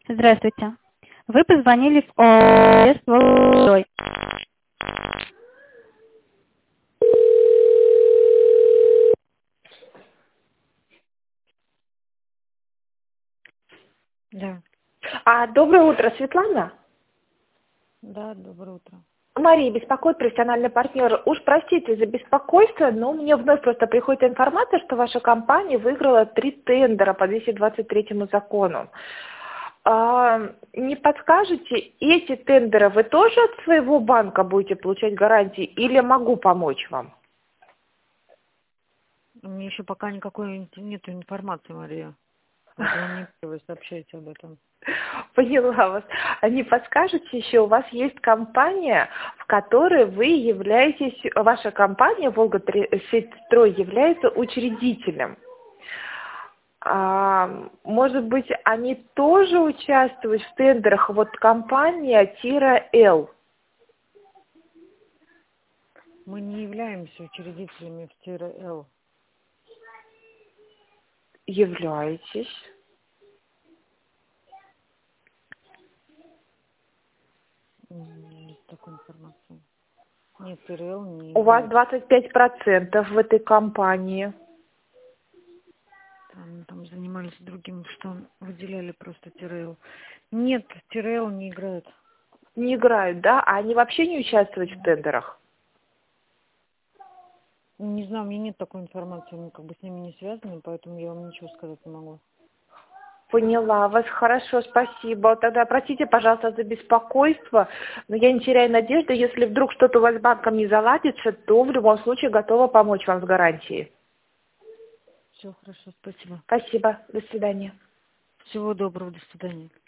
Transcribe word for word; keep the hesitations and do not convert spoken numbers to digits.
Здравствуйте. Вы позвонили в ОС «Волжой». Да, А, доброе утро, Светлана. да, доброе утро. Мария беспокоит, профессиональный партнер. Уж простите за беспокойство, но мне вновь просто приходит информация, что ваша компания выиграла три тендера по двести двадцать третьему закону. А, не подскажете, эти тендеры вы тоже от своего банка будете получать гарантии или могу помочь вам? У меня еще пока никакой нет информации, Мария. Это вы мне первый сообщаете об этом. Поняла вас. А не подскажете еще, у вас есть компания, в которой вы являетесь, ваша компания «Волгострой» является учредителем. А, может быть, они тоже участвуют в тендерах, вот компания «Тира-Л». Мы не являемся учредителями в Тира-Л. Являетесь. Нет такой информации. Нет, Тира-Л не У вас является. двадцать пять процентов в этой компании. Там, там занимались другим, что выделяли просто Тира-Л. Нет, Тира-Л не играет. Не играют, да? А они вообще не участвуют в тендерах? Не знаю, у меня нет такой информации, мы как бы с ними не связаны, поэтому я вам ничего сказать не могу. Поняла вас, хорошо, спасибо. Тогда простите, пожалуйста, за беспокойство, но я не теряю надежды. Если вдруг что-то у вас с банком не заладится, то в любом случае готова помочь вам с гарантией. Все хорошо, спасибо. Спасибо, до свидания. Всего доброго, до свидания.